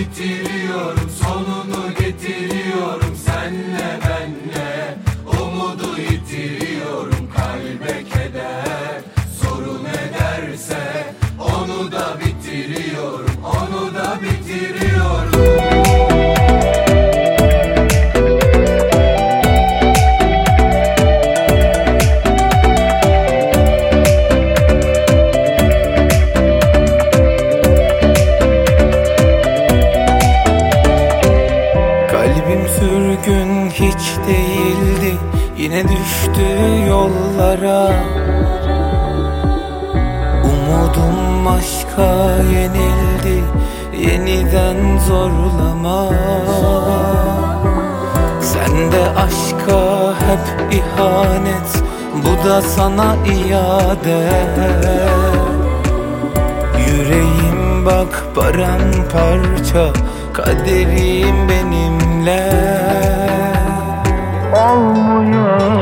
bitiriyorum, sonunu getiriyorum. Senle benle umudu yitiriyorum. Kalbe keder sorun ederse onu da bitiriyorum, onu da bitiriyorum. Kalbim sürgün hiç değildi, yine düştü yollara. Umudum aşka yenildi, yeniden zorlama. Sen de aşka hep ihanet, bu da sana iade. Yüreğim bak paramparça, kaderim benimle olmuyor.